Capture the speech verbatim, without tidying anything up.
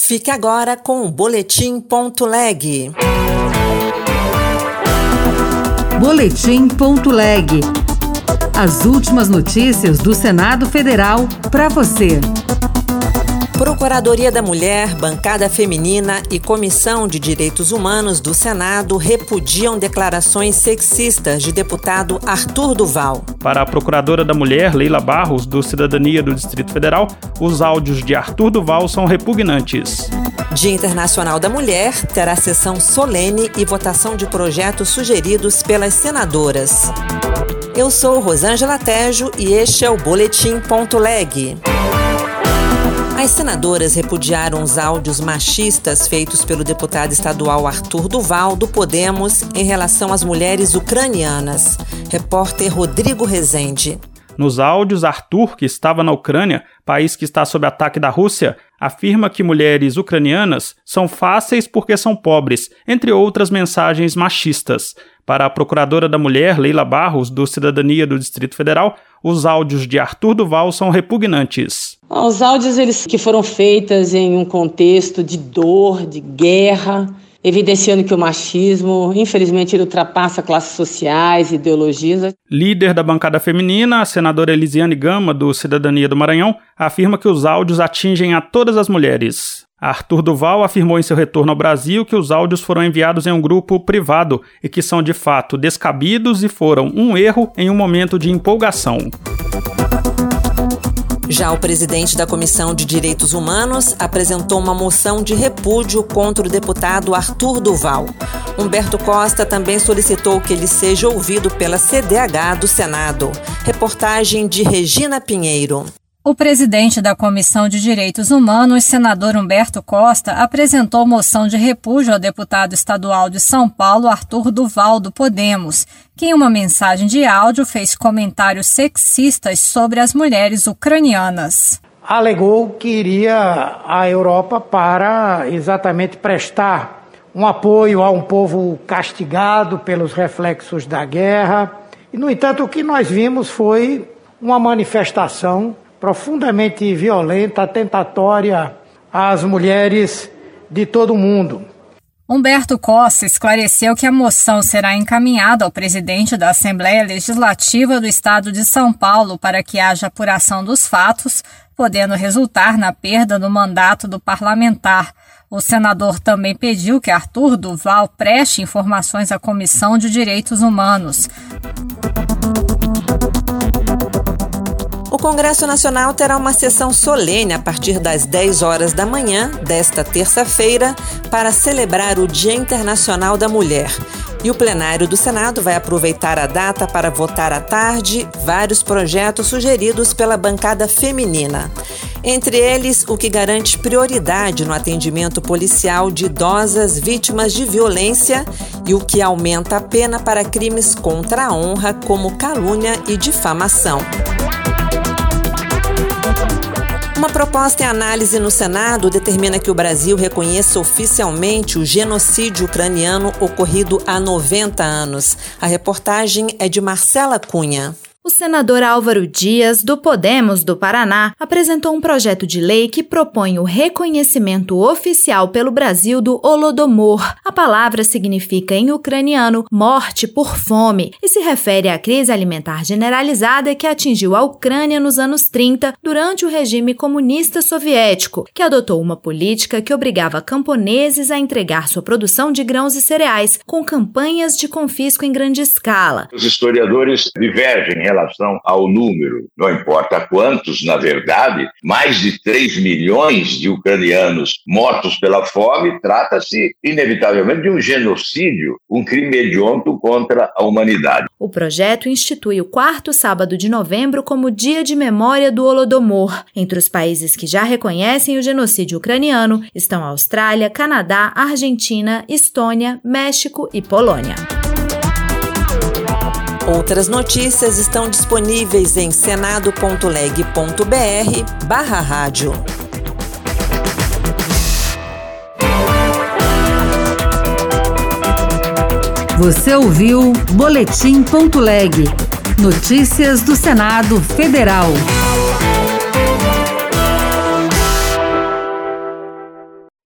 Fique agora com o Boletim Ponto Leg. Boletim Ponto Leg. As últimas notícias do Senado Federal para você. Procuradoria da Mulher, Bancada Feminina e Comissão de Direitos Humanos do Senado repudiam declarações sexistas de deputado Arthur Duval. Para a Procuradora da Mulher, Leila Barros, do Cidadania do Distrito Federal, os áudios de Arthur Duval são repugnantes. Dia Internacional da Mulher terá sessão solene e votação de projetos sugeridos pelas senadoras. Eu sou Rosângela Tejo e este é o Boletim Ponto Leg. As senadoras repudiaram os áudios machistas feitos pelo deputado estadual Arthur Duval, do Podemos, em relação às mulheres ucranianas. Repórter Rodrigo Rezende. Nos áudios, Arthur, que estava na Ucrânia, país que está sob ataque da Rússia, afirma que mulheres ucranianas são fáceis porque são pobres, entre outras mensagens machistas. Para a Procuradora da Mulher, Leila Barros, do Cidadania do Distrito Federal, os áudios de Arthur Duval são repugnantes. Os áudios eles que foram feitos em um contexto de dor, de guerra, evidenciando que o machismo, infelizmente, ele ultrapassa classes sociais, ideologias. Líder da bancada feminina, a senadora Elisiane Gama, do Cidadania do Maranhão, afirma que os áudios atingem a todas as mulheres. Arthur Duval afirmou em seu retorno ao Brasil que os áudios foram enviados em um grupo privado e que são de fato descabidos e foram um erro em um momento de empolgação. Já o presidente da Comissão de Direitos Humanos apresentou uma moção de repúdio contra o deputado Arthur Duval. Humberto Costa também solicitou que ele seja ouvido pela C D H do Senado. Reportagem de Regina Pinheiro. O presidente da Comissão de Direitos Humanos, senador Humberto Costa, apresentou moção de repúdio ao deputado estadual de São Paulo, Arthur Duval, do Podemos, que em uma mensagem de áudio fez comentários sexistas sobre as mulheres ucranianas. Alegou que iria à Europa para exatamente prestar um apoio a um povo castigado pelos reflexos da guerra. E, no entanto, o que nós vimos foi uma manifestação profundamente violenta, tentatória às mulheres de todo o mundo. Humberto Costa esclareceu que a moção será encaminhada ao presidente da Assembleia Legislativa do Estado de São Paulo para que haja apuração dos fatos, podendo resultar na perda do mandato do parlamentar. O senador também pediu que Arthur Duval preste informações à Comissão de Direitos Humanos. O Congresso Nacional terá uma sessão solene a partir das dez horas da manhã desta terça-feira para celebrar o Dia Internacional da Mulher. E o plenário do Senado vai aproveitar a data para votar à tarde vários projetos sugeridos pela bancada feminina. Entre eles, o que garante prioridade no atendimento policial de idosas vítimas de violência e o que aumenta a pena para crimes contra a honra, como calúnia e difamação. Uma proposta em análise no Senado determina que o Brasil reconheça oficialmente o genocídio ucraniano ocorrido há noventa anos. A reportagem é de Marcela Cunha. O senador Álvaro Dias, do Podemos do Paraná, apresentou um projeto de lei que propõe o reconhecimento oficial pelo Brasil do Holodomor. A palavra significa, em ucraniano, morte por fome e se refere à crise alimentar generalizada que atingiu a Ucrânia nos anos trinta, durante o regime comunista soviético, que adotou uma política que obrigava camponeses a entregar sua produção de grãos e cereais, com campanhas de confisco em grande escala. Os historiadores divergem em relação ao número, não importa quantos, na verdade, mais de três milhões de ucranianos mortos pela fome, trata-se inevitavelmente de um genocídio, um crime hediondo contra a humanidade. O projeto institui o quarto sábado de novembro como Dia de Memória do Holodomor. Entre os países que já reconhecem o genocídio ucraniano estão a Austrália, Canadá, Argentina, Estônia, México e Polônia. Outras notícias estão disponíveis em senado.leg.br barra rádio. Você ouviu Boletim Ponto Leg. Notícias do Senado Federal.